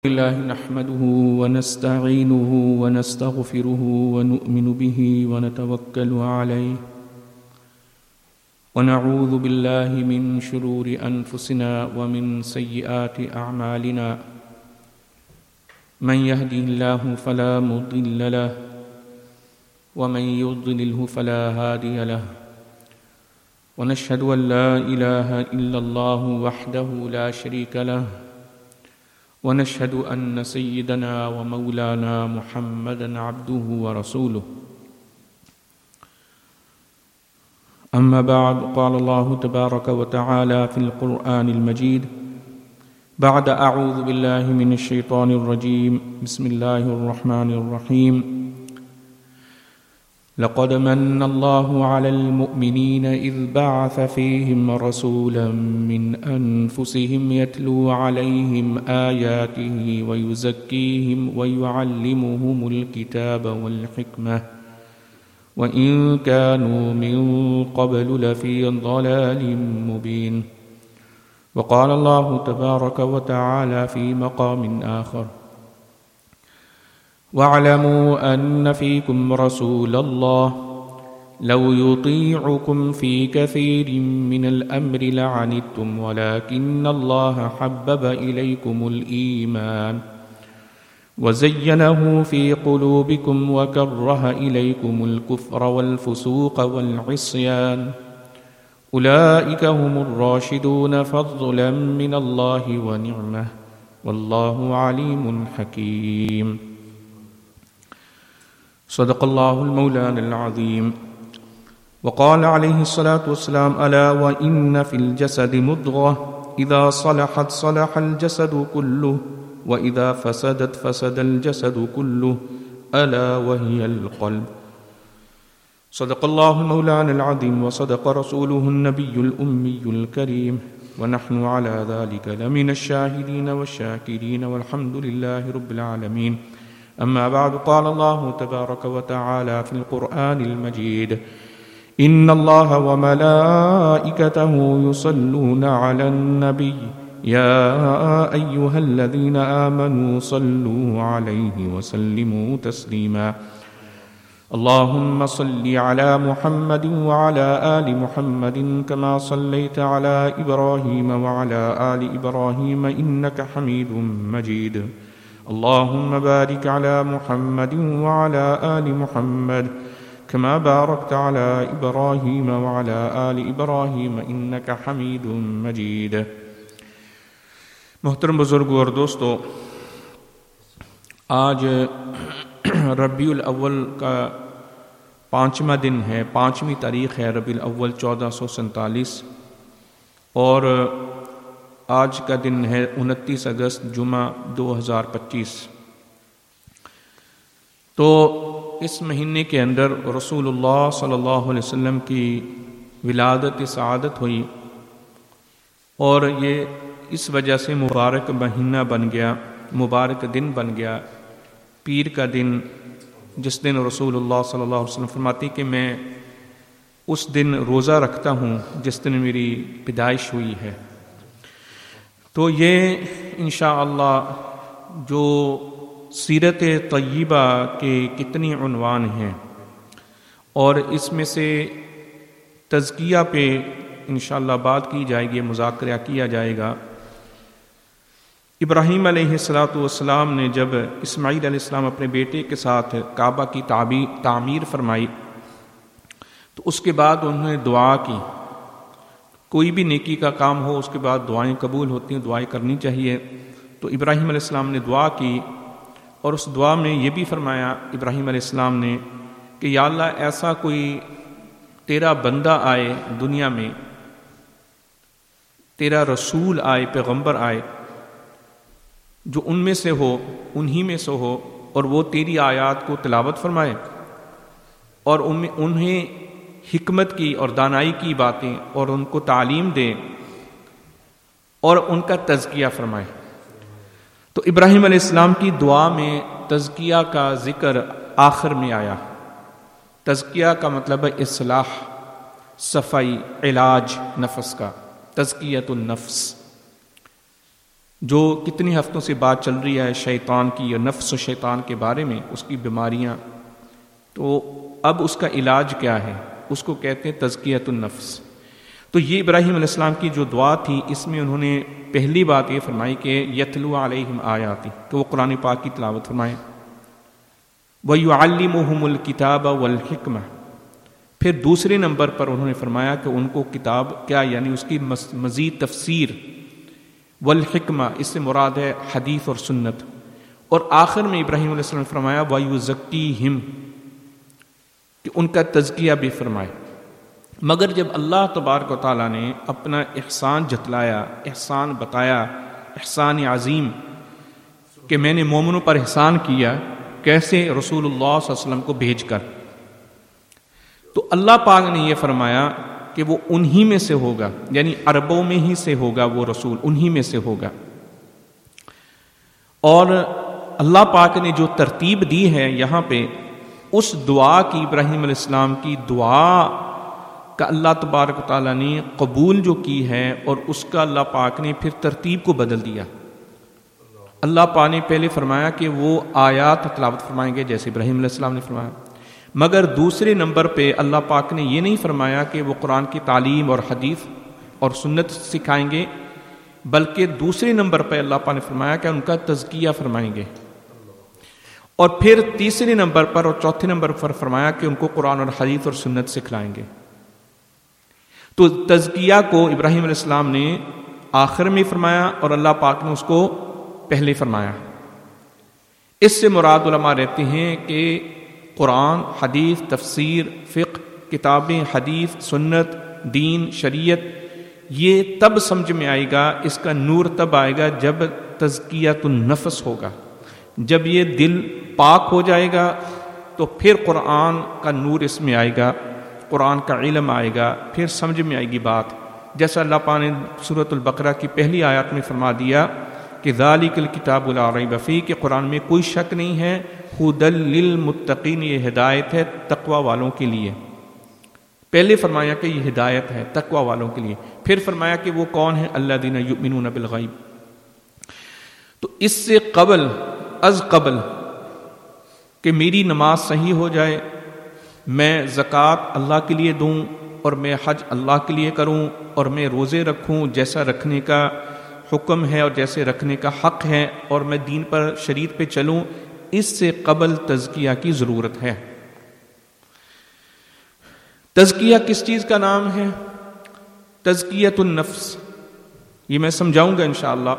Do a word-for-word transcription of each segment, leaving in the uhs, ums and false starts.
الله نحمده ونستعينه ونستغفره ونؤمن به ونتوكل عليه ونعوذ بالله من شرور أنفسنا ومن سيئات أعمالنا من يهده الله فلا مضل له ومن يضلله فلا هادي له ونشهد أن لا إله إلا الله وحده لا شريك له ونشهد أن سيدنا ومولانا محمدا عبده ورسوله أما بعد قال الله تبارك وتعالى في القرآن المجيد بعد أعوذ بالله من الشيطان الرجيم بسم الله الرحمن الرحيم لقد من الله على المؤمنين إذ بعث فيهم رسولا من أنفسهم يتلو عليهم آياته ويزكيهم ويعلمهم الكتاب والحكمة وإن كانوا من قبل لفي ضلال مبين وقال الله تبارك وتعالى في مقام آخر واعلموا أن فيكم رسول الله لو يطيعكم في كثير من الأمر لعنتم ولكن الله حبب إليكم الإيمان وزينه في قلوبكم وكره إليكم الكفر والفسوق والعصيان أولئك هم الراشدون فضلا من الله ونعمة والله عليم حكيم صدق الله المولان العظيم وقال عليه الصلاة والسلام ألا وإن في الجسد مضغة إذا صلحت صلح الجسد كله وإذا فسدت فسد الجسد كله ألا وهي القلب صدق الله المولان العظيم وصدق رسوله النبي الأمي الكريم ونحن على ذلك لمن الشاهدين والشاكرين والحمد لله رب العالمين أما بعد قال الله تبارك وتعالى في القرآن المجيد إن الله وملائكته يصلون على النبي يا أيها الذين آمنوا صلوا عليه وسلموا تسليما اللهم صل على محمد وعلى آل محمد كما صليت على إبراهيم وعلى آل إبراهيم إنك حميد مجيد اللهم بارك على محمد وعلى آل محمد كما باركت على إبراهيم وعلى آل إبراهيم إنك حميد مجيد محترم بزرگوں اور دوستو، آج ربیع الاول کا پانچواں دن ہے، پانچویں تاریخ ہے ربیع الاول چودہ سو سینتالیس، اور آج کا دن ہے انتیس اگست جمعہ دو ہزار پچیس۔ تو اس مہینے کے اندر رسول اللہ صلی اللہ علیہ وسلم کی ولادت سعادت ہوئی، اور یہ اس وجہ سے مبارک مہینہ بن گیا، مبارک دن بن گیا، پیر کا دن، جس دن رسول اللہ صلی اللہ علیہ وسلم فرماتی کہ میں اس دن روزہ رکھتا ہوں جس دن میری پیدائش ہوئی ہے۔ تو یہ انشاءاللہ جو سیرت طیبہ کے کتنی عنوان ہیں، اور اس میں سے تزکیہ پہ انشاءاللہ بات کی جائے گی، مذاکرہ کیا جائے گا۔ ابراہیم علیہ الصلاۃ والسلام نے جب اسماعیل علیہ السلام اپنے بیٹے کے ساتھ کعبہ کی تعمیر فرمائی تو اس کے بعد انہوں نے دعا کی۔ کوئی بھی نیکی کا کام ہو اس کے بعد دعائیں قبول ہوتی ہیں، دعائیں کرنی چاہیے۔ تو ابراہیم علیہ السلام نے دعا کی، اور اس دعا میں یہ بھی فرمایا ابراہیم علیہ السلام نے کہ یا اللہ ایسا کوئی تیرا بندہ آئے دنیا میں، تیرا رسول آئے، پیغمبر آئے، جو ان میں سے ہو، انہی میں سے ہو، اور وہ تیری آیات کو تلاوت فرمائے اور انہیں حکمت کی اور دانائی کی باتیں اور ان کو تعلیم دے اور ان کا تزکیہ فرمائے۔ تو ابراہیم علیہ السلام کی دعا میں تزکیہ کا ذکر آخر میں آیا۔ تزکیہ کا مطلب ہے اصلاح، صفائی، علاج نفس کا، تزکیۃ النفس۔ جو کتنی ہفتوں سے بات چل رہی ہے شیطان کی اور نفس و شیطان کے بارے میں، اس کی بیماریاں، تو اب اس کا علاج کیا ہے؟ اس کو کہتے ہیں تزکیۃ النفس۔ تو یہ ابراہیم علیہ السلام کی جو دعا تھی، اس میں انہوں نے پہلی بات یہ فرمائی کہ یتلو علیہم آیاتی، کہ وہ قرآن پاک کی تلاوت فرمائیں، وَيُعَلِّمُهُمُ الْكِتَابَ وَالْحِکْمَةَ۔ پھر دوسرے نمبر پر انہوں نے فرمایا کہ ان کو کتاب کیا، یعنی اس کی مزید تفسیر، والحکمہ اس سے مراد ہے حدیث اور سنت، اور آخر میں ابراہیم علیہ السلام نے فرمایا وَيُزَكِّيهِمْ، کہ ان کا تزکیہ بھی فرمائے۔ مگر جب اللہ تبارک و تعالیٰ نے اپنا احسان جتلایا، احسان بتایا، احسان عظیم کہ میں نے مومنوں پر احسان کیا، کیسے؟ رسول اللہ صلی اللہ علیہ وسلم کو بھیج کر، تو اللہ پاک نے یہ فرمایا کہ وہ انہی میں سے ہوگا، یعنی عربوں میں ہی سے ہوگا وہ رسول، انہی میں سے ہوگا۔ اور اللہ پاک نے جو ترتیب دی ہے یہاں پہ، اس دعا کی، ابراہیم علیہ السلام کی دعا کا اللہ تبارک و تعالیٰ نے قبول جو کی ہے، اور اس کا اللہ پاک نے پھر ترتیب کو بدل دیا۔ اللہ پاک نے پہلے فرمایا کہ وہ آیات تلاوت فرمائیں گے جیسے ابراہیم علیہ السلام نے فرمایا، مگر دوسرے نمبر پہ اللہ پاک نے یہ نہیں فرمایا کہ وہ قرآن کی تعلیم اور حدیث اور سنت سکھائیں گے، بلکہ دوسرے نمبر پہ اللہ پاک نے فرمایا کہ ان کا تزکیہ فرمائیں گے، اور پھر تیسرے نمبر پر اور چوتھے نمبر پر فرمایا کہ ان کو قرآن اور حدیث اور سنت سکھلائیں گے۔ تو تزکیہ کو ابراہیم علیہ السلام نے آخر میں فرمایا، اور اللہ پاک نے اس کو پہلے فرمایا۔ اس سے مراد علماء رہتے ہیں کہ قرآن، حدیث، تفسیر، فقہ، کتابیں، حدیث، سنت، دین، شریعت، یہ تب سمجھ میں آئے گا، اس کا نور تب آئے گا جب تزکیۃ النفس ہوگا، جب یہ دل پاک ہو جائے گا تو پھر قرآن کا نور اس میں آئے گا، قرآن کا علم آئے گا، پھر سمجھ میں آئے گی بات۔ جیسا اللہ پاک نے سورۃ البقرہ کی پہلی آیات میں فرما دیا کہ ذالک الکتاب لا ریب فیہ، کہ قرآن میں کوئی شک نہیں ہے، ھدی للمتقین، یہ ہدایت ہے تقوی والوں کے لیے۔ پہلے فرمایا کہ یہ ہدایت ہے تقوی والوں کے لیے، پھر فرمایا کہ وہ کون ہیں؟ الذین یؤمنون بالغیب۔ تو اس سے قبل از قبل کہ میری نماز صحیح ہو جائے، میں زکوٰۃ اللہ کے لیے دوں، اور میں حج اللہ کے لیے کروں، اور میں روزے رکھوں جیسا رکھنے کا حکم ہے اور جیسے رکھنے کا حق ہے، اور میں دین پر شریعت پہ چلوں، اس سے قبل تزکیہ کی ضرورت ہے۔ تزکیہ کس چیز کا نام ہے؟ تزکیۃ النفس، یہ میں سمجھاؤں گا انشاءاللہ۔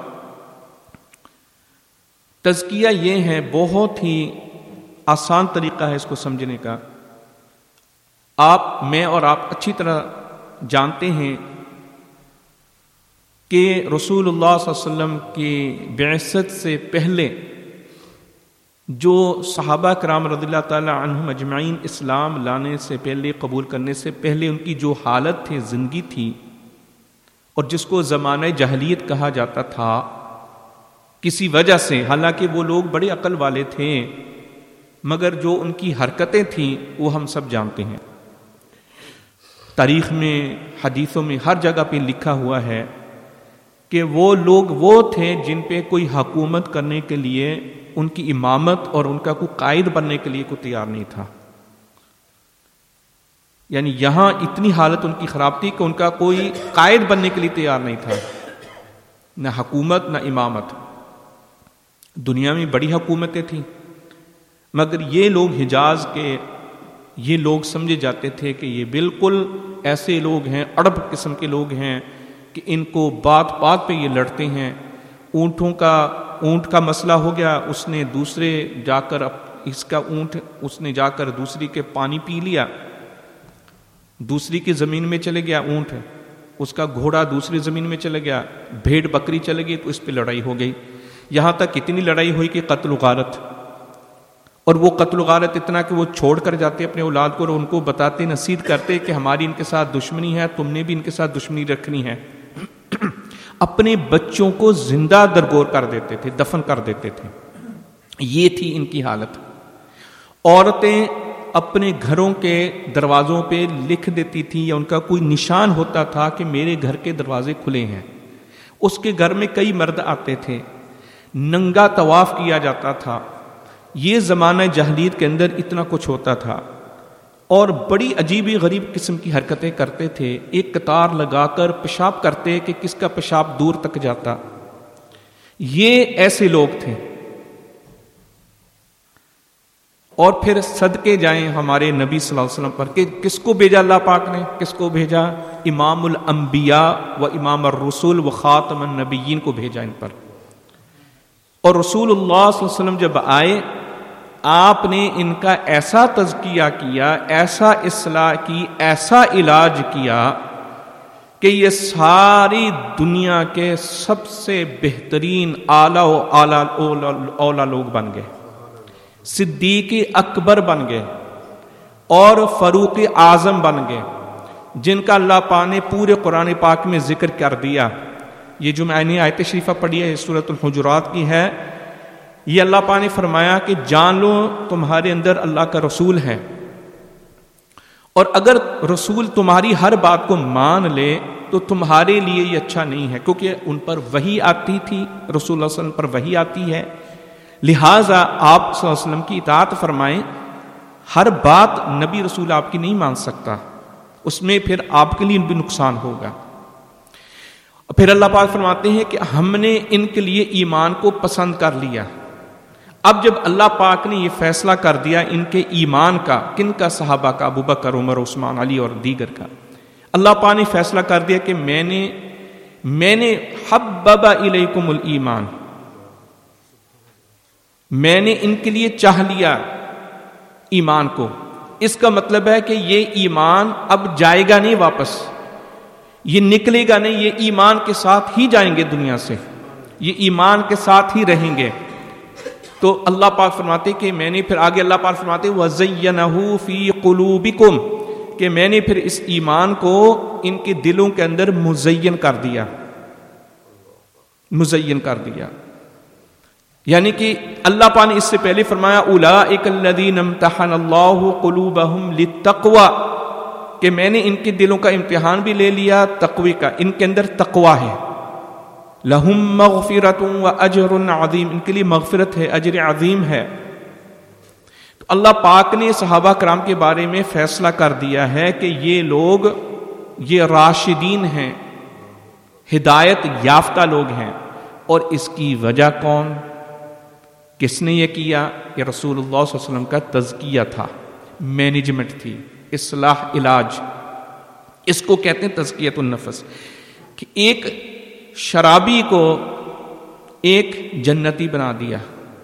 تزکیہ یہ ہے، بہت ہی آسان طریقہ ہے اس کو سمجھنے کا۔ آپ، میں اور آپ اچھی طرح جانتے ہیں کہ رسول اللہ صلی اللہ علیہ وسلم کی بعثت سے پہلے جو صحابہ کرام رضی اللہ تعالیٰ عنہم اجمعین اسلام لانے سے پہلے، قبول کرنے سے پہلے ان کی جو حالت تھی، زندگی تھی، اور جس کو زمانہ جاہلیت کہا جاتا تھا کسی وجہ سے، حالانکہ وہ لوگ بڑے عقل والے تھے، مگر جو ان کی حرکتیں تھیں وہ ہم سب جانتے ہیں۔ تاریخ میں، حدیثوں میں، ہر جگہ پہ لکھا ہوا ہے کہ وہ لوگ وہ تھے جن پہ کوئی حکومت کرنے کے لیے، ان کی امامت اور ان کا کوئی قائد بننے کے لیے کوئی تیار نہیں تھا۔ یعنی یہاں اتنی حالت ان کی خراب تھی کہ ان کا کوئی قائد بننے کے لیے تیار نہیں تھا، نہ حکومت نہ امامت۔ دنیا میں بڑی حکومتیں تھیں، مگر یہ لوگ حجاز کے یہ لوگ سمجھے جاتے تھے کہ یہ بالکل ایسے لوگ ہیں، اڑب قسم کے لوگ ہیں کہ ان کو بات بات پہ یہ لڑتے ہیں۔ اونٹوں کا اونٹ کا مسئلہ ہو گیا، اس نے دوسرے جا کر اس کا اونٹ اس نے جا کر دوسری کے پانی پی لیا، دوسری کی زمین میں چلے گیا اونٹ، اس کا گھوڑا دوسری زمین میں چلے گیا، بھیڑ بکری چلے گئی تو اس پہ لڑائی ہو گئی، یہاں تک اتنی لڑائی ہوئی کہ قتل و غارت، اور وہ قتل و غارت اتنا کہ وہ چھوڑ کر جاتے اپنے اولاد کو، اور ان کو بتاتے، نصیحت کرتے کہ ہماری ان کے ساتھ دشمنی ہے، تم نے بھی ان کے ساتھ دشمنی رکھنی ہے۔ اپنے بچوں کو زندہ درگور کر دیتے تھے، دفن کر دیتے تھے۔ یہ تھی ان کی حالت۔ عورتیں اپنے گھروں کے دروازوں پہ لکھ دیتی تھی، یا ان کا کوئی نشان ہوتا تھا کہ میرے گھر کے دروازے کھلے ہیں، اس کے گھر میں کئی مرد آتے تھے، ننگا طواف کیا جاتا تھا. یہ زمانہ جاہلیت کے اندر اتنا کچھ ہوتا تھا، اور بڑی عجیب غریب قسم کی حرکتیں کرتے تھے. ایک قطار لگا کر پیشاب کرتے کہ کس کا پیشاب دور تک جاتا. یہ ایسے لوگ تھے. اور پھر صدقے جائیں ہمارے نبی صلی اللہ علیہ وسلم پر کہ کس کو بھیجا اللہ پاک نے؟ کس کو بھیجا؟ امام الانبیاء و امام الرسول و خاتم النبیین کو بھیجا ان پر. اور رسول اللہ صلی اللہ علیہ وسلم جب آئے، آپ نے ان کا ایسا تزکیہ کیا، ایسا اصلاح کی، ایسا علاج کیا کہ یہ ساری دنیا کے سب سے بہترین اعلیٰ و اعلیٰ اولا لوگ بن گئے. صدیق اکبر بن گئے اور فاروق اعظم بن گئے، جن کا اللہ پاک نے پورے قرآن پاک میں ذکر کر دیا. یہ جو میں نے آیت شریفہ پڑھی ہے، یہ سورۃ الحجرات کی ہے. یہ اللہ پاک نے فرمایا کہ جان لو تمہارے اندر اللہ کا رسول ہے، اور اگر رسول تمہاری ہر بات کو مان لے تو تمہارے لیے یہ اچھا نہیں ہے، کیونکہ ان پر وحی آتی تھی، رسول اللہ صلی اللہ علیہ وسلم پر وحی آتی ہے. لہٰذا آپ صلی اللہ علیہ وسلم کی اطاعت فرمائیں. ہر بات نبی رسول آپ کی نہیں مان سکتا، اس میں پھر آپ کے لیے بھی نقصان ہوگا. پھر اللہ پاک فرماتے ہیں کہ ہم نے ان کے لیے ایمان کو پسند کر لیا. اب جب اللہ پاک نے یہ فیصلہ کر دیا ان کے ایمان کا، کن کا؟ صحابہ کا، ابو بکر، عمر، عثمان، علی اور دیگر کا. اللہ پاک نے فیصلہ کر دیا کہ میں نے میں نے حبب الیکم الایمان، میں نے ان کے لیے چاہ لیا ایمان کو. اس کا مطلب ہے کہ یہ ایمان اب جائے گا نہیں واپس، یہ نکلے گا نہیں، یہ ایمان کے ساتھ ہی جائیں گے دنیا سے، یہ ایمان کے ساتھ ہی رہیں گے. تو اللہ پاک فرماتے کہ میں نے پھر آگے اللہ پاک فرماتے وَزَيَّنَهُ فِي قُلُوبِكُمْ، کہ میں نے پھر اس ایمان کو ان کے دلوں کے اندر مزین کر دیا، مزین کر دیا. یعنی کہ اللہ پاک نے اس سے پہلے فرمایا اولئک الذین امتحن اللہ قلوبہم للتقوی، کہ میں نے ان کے دلوں کا امتحان بھی لے لیا تقوی کا، ان کے اندر تقوی ہے. لہم مغفرۃ واجر عظیم، ان کے لیے مغفرت ہے، اجر عظیم ہے. تو اللہ پاک نے صحابہ کرام کے بارے میں فیصلہ کر دیا ہے کہ یہ لوگ یہ راشدین ہیں، ہدایت یافتہ لوگ ہیں. اور اس کی وجہ کون؟ کس نے یہ کیا؟ یہ رسول اللہ صلی اللہ علیہ وسلم کا تزکیہ تھا، مینجمنٹ تھی، اصلاح، علاج. اس کو کہتے ہیں تزکیۃ النفس. کہ ایک شرابی کو ایک جنتی بنا دیا.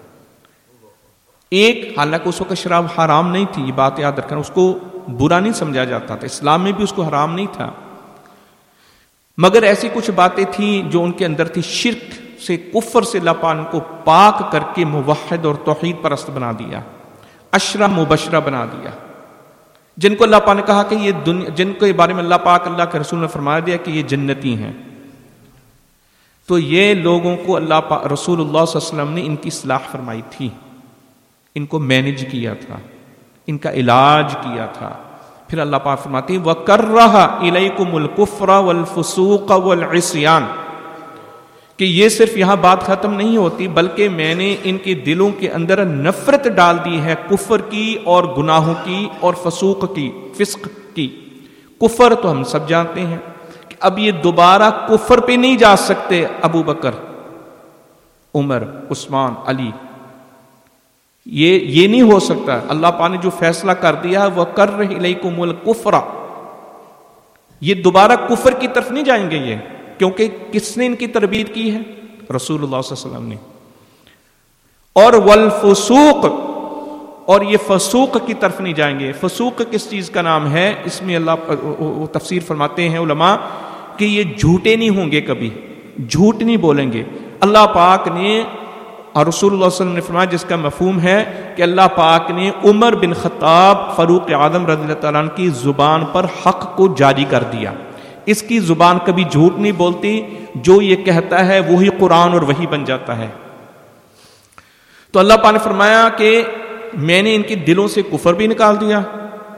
ایک، حالانکہ اس وقت شراب حرام نہیں تھی، یہ بات یاد رکھنا، اس کو برا نہیں سمجھا جاتا تھا، اسلام میں بھی اس کو حرام نہیں تھا، مگر ایسی کچھ باتیں تھیں جو ان کے اندر تھی. شرک سے، کفر سے اللہ پاک کو پاک کر کے موحد اور توحید پرست بنا دیا، عشرہ مبشرہ بنا دیا، جن کو اللہ پاک نے کہا کہ یہ دنیا، جن کے بارے میں اللہ پاک اللہ کے رسول نے فرما دیا کہ یہ جنتی ہیں. تو یہ لوگوں کو اللہ پاک رسول اللہ صلی اللہ علیہ وسلم نے ان کی اصلاح فرمائی تھی، ان کو مینج کیا تھا، ان کا علاج کیا تھا. پھر اللہ پاک فرماتے ہیں وَكَرَّهَ إِلَيْكُمُ الْكُفْرَ وَالْفُسُوقَ وَالْعِصْيَانَ، کہ یہ صرف یہاں بات ختم نہیں ہوتی، بلکہ میں نے ان کے دلوں کے اندر نفرت ڈال دی ہے کفر کی اور گناہوں کی اور فسوق کی، فسق کی. کفر تو ہم سب جانتے ہیں کہ اب یہ دوبارہ کفر پہ نہیں جا سکتے. ابو بکر، عمر، عثمان، علی، یہ یہ نہیں ہو سکتا. اللہ پاک نے جو فیصلہ کر دیا ہے وَكَرِّهْ إِلَيْكُمُ الْكُفْرَ، یہ دوبارہ کفر کی طرف نہیں جائیں گے یہ، کیونکہ کس نے ان کی تربیت کی ہے؟ رسول اللہ صلی اللہ علیہ وسلم نے. اور والفسوق، اور یہ فسوق کی طرف نہیں جائیں گے. فسوق کس چیز کا نام ہے؟ اس میں اللہ تفسیر فرماتے ہیں علماء کہ یہ جھوٹے نہیں ہوں گے، کبھی جھوٹ نہیں بولیں گے. اللہ پاک نے اور رسول اللہ صلی اللہ علیہ وسلم نے فرمایا، جس کا مفہوم ہے کہ اللہ پاک نے عمر بن خطاب فاروق اعظم رضی اللہ تعالیٰ عنہ کی زبان پر حق کو جاری کر دیا. اس کی زبان کبھی جھوٹ نہیں بولتی، جو یہ کہتا ہے وہی قرآن اور وہی بن جاتا ہے. تو اللہ پاک نے فرمایا کہ میں نے ان کے دلوں سے کفر بھی نکال دیا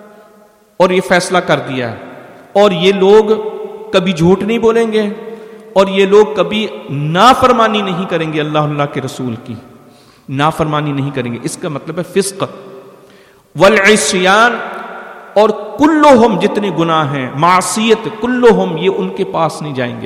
اور یہ فیصلہ کر دیا، اور یہ لوگ کبھی جھوٹ نہیں بولیں گے اور یہ لوگ کبھی نافرمانی نہیں کریں گے اللہ اللہ کے رسول کی، نافرمانی نہیں کریں گے، اس کا مطلب ہے فسق والعصیان، اور کلہم جتنے گناہ ہیں، معصیت کلہم، یہ ان کے پاس نہیں جائیں گے.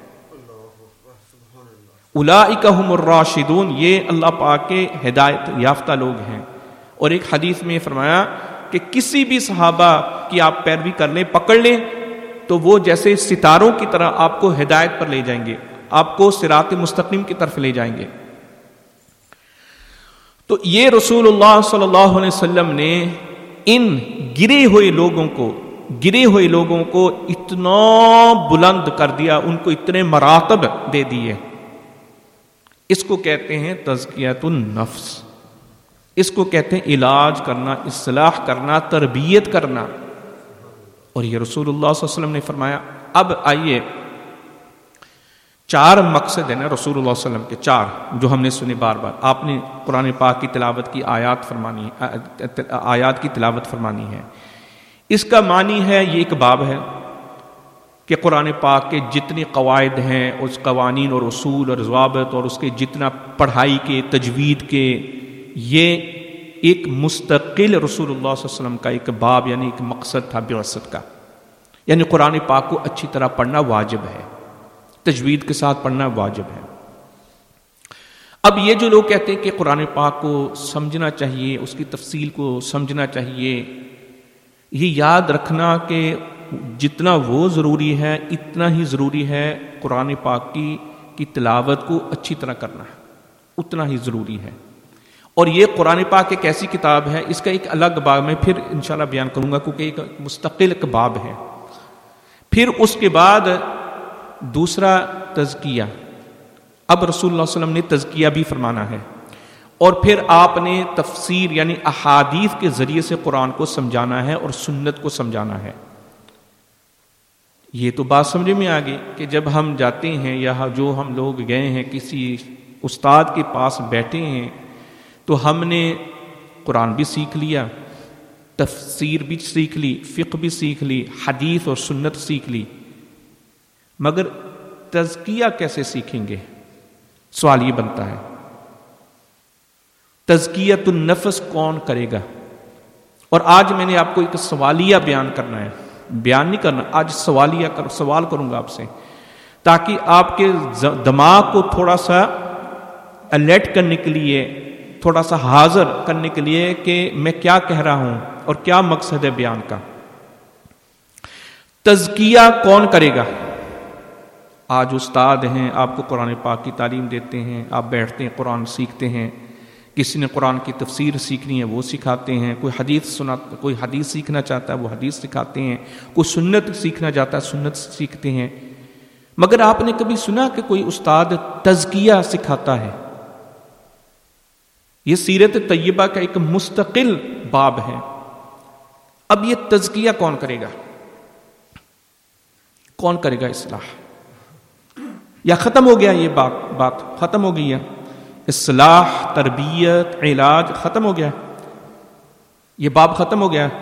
اولئک هم الراشدون، یہ اللہ پاک کے ہدایت یافتہ لوگ ہیں. اور ایک حدیث میں فرمایا کہ کسی بھی صحابہ کی آپ پیروی کر لیں، پکڑ لیں، تو وہ جیسے ستاروں کی طرح آپ کو ہدایت پر لے جائیں گے، آپ کو صراط مستقیم کی طرف لے جائیں گے. تو یہ رسول اللہ صلی اللہ علیہ وسلم نے ان گرے ہوئے لوگوں کو گرے ہوئے لوگوں کو اتنا بلند کر دیا، ان کو اتنے مراتب دے دیے. اس کو کہتے ہیں تزکیۃ النفس، اس کو کہتے ہیں علاج کرنا، اصلاح کرنا، تربیت کرنا. اور یہ رسول اللہ صلی اللہ علیہ وسلم نے فرمایا. اب آئیے، چار مقصد ہیں نا رسول اللہ صلی اللہ علیہ وسلم کے، چار جو ہم نے سنے بار بار. آپ نے قرآن پاک کی تلاوت کی، آیات فرمانی آیات کی تلاوت فرمانی ہے. اس کا معنی ہے، یہ ایک باب ہے کہ قرآن پاک کے جتنے قواعد ہیں، اس قوانین اور اصول اور ضوابط اور اس کے جتنا پڑھائی کے، تجوید کے، یہ ایک مستقل رسول اللہ صلی اللہ علیہ وسلم کا ایک باب یعنی ایک مقصد تھا بعثت کا. یعنی قرآن پاک کو اچھی طرح پڑھنا واجب ہے، تجوید کے ساتھ پڑھنا واجب ہے. اب یہ جو لوگ کہتے ہیں کہ قرآن پاک کو سمجھنا چاہیے، اس کی تفصیل کو سمجھنا چاہیے، یہ یاد رکھنا کہ جتنا وہ ضروری ہے اتنا ہی ضروری ہے قرآن پاک کی کی تلاوت کو اچھی طرح کرنا ہے، اتنا ہی ضروری ہے. اور یہ قرآن پاک ایک ایسی کتاب ہے، اس کا ایک الگ باب میں پھر انشاءاللہ بیان کروں گا، کیونکہ ایک مستقل ایک باب ہے. پھر اس کے بعد دوسرا تزکیہ. اب رسول اللہ صلی اللہ علیہ وسلم نے تزکیہ بھی فرمانا ہے، اور پھر آپ نے تفسیر یعنی احادیث کے ذریعے سے قرآن کو سمجھانا ہے اور سنت کو سمجھانا ہے. یہ تو بات سمجھ میں آ گئی کہ جب ہم جاتے ہیں یا جو ہم لوگ گئے ہیں کسی استاد کے پاس بیٹھے ہیں تو ہم نے قرآن بھی سیکھ لیا، تفسیر بھی سیکھ لی، فقہ بھی سیکھ لی، حدیث اور سنت سیکھ لی، مگر تزکیہ کیسے سیکھیں گے؟ سوال یہ بنتا ہے، تزکیۃ النفس کون کرے گا؟ اور آج میں نے آپ کو ایک سوالیہ بیان کرنا ہے، بیان نہیں کرنا، آج سوالیہ کر سوال کروں گا آپ سے، تاکہ آپ کے دماغ کو تھوڑا سا الرٹ کرنے کے لیے، تھوڑا سا حاضر کرنے کے لیے کہ میں کیا کہہ رہا ہوں اور کیا مقصد ہے بیان کا. تزکیہ کون کرے گا؟ آج استاد ہیں، آپ کو قرآن پاک کی تعلیم دیتے ہیں، آپ بیٹھتے ہیں قرآن سیکھتے ہیں، کسی نے قرآن کی تفسیر سیکھنی ہے وہ سکھاتے ہیں، کوئی حدیث سنا کوئی حدیث سیکھنا چاہتا ہے وہ حدیث سکھاتے ہیں، کوئی سنت سیکھنا چاہتا ہے سنت سیکھتے ہیں. مگر آپ نے کبھی سنا کہ کوئی استاد تزکیہ سکھاتا ہے؟ یہ سیرت طیبہ کا ایک مستقل باب ہے. اب یہ تزکیہ کون کرے گا؟ کون کرے گا اصلاح؟ یا ختم ہو گیا یہ بات بات ختم ہو گئی ہے؟ اصلاح، تربیت، علاج ختم ہو گیا، یہ باب ختم ہو گیا.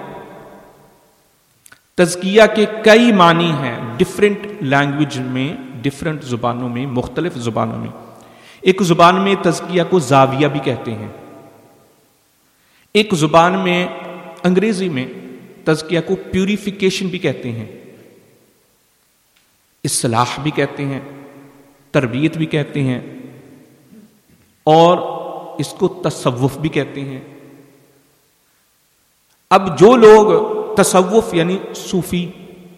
تزکیہ کے کئی معنی ہیں ڈفرینٹ لینگویج میں، ڈفرینٹ زبانوں میں، مختلف زبانوں میں. ایک زبان میں تزکیہ کو زاویہ بھی کہتے ہیں، ایک زبان میں انگریزی میں تزکیہ کو پیوریفیکیشن بھی کہتے ہیں، اصلاح بھی کہتے ہیں، تربیت بھی کہتے ہیں، اور اس کو تصوف بھی کہتے ہیں. اب جو لوگ تصوف یعنی صوفی،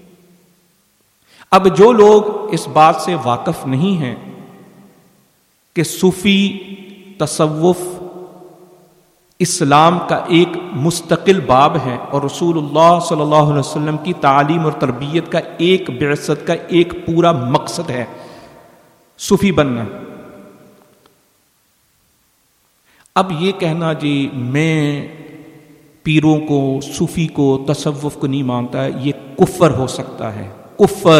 اب جو لوگ اس بات سے واقف نہیں ہیں کہ صوفی تصوف اسلام کا ایک مستقل باب ہے اور رسول اللہ صلی اللہ علیہ وسلم کی تعلیم اور تربیت کا ایک بعثت کا ایک پورا مقصد ہے صوفی بننا. اب یہ کہنا جی میں پیروں کو، صوفی کو، تصوف کو نہیں مانتا ہے، یہ کفر ہو سکتا ہے، کفر.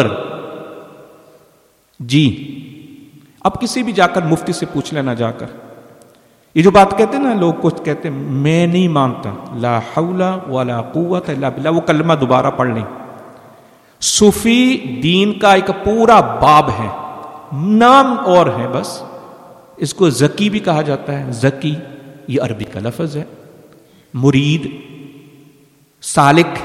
جی اب کسی بھی جا کر مفتی سے پوچھ لینا، جا کر یہ جو بات کہتے ہیں نا لوگ، کچھ کہتے ہیں میں نہیں مانتا، لا حول ولا قوت الا باللہ، وہ کلمہ دوبارہ پڑھ لیں. صوفی دین کا ایک پورا باب ہے، نام اور ہے بس. اس کو ذکی بھی کہا جاتا ہے. ذکی یہ عربی کا لفظ ہے. مرید، سالک.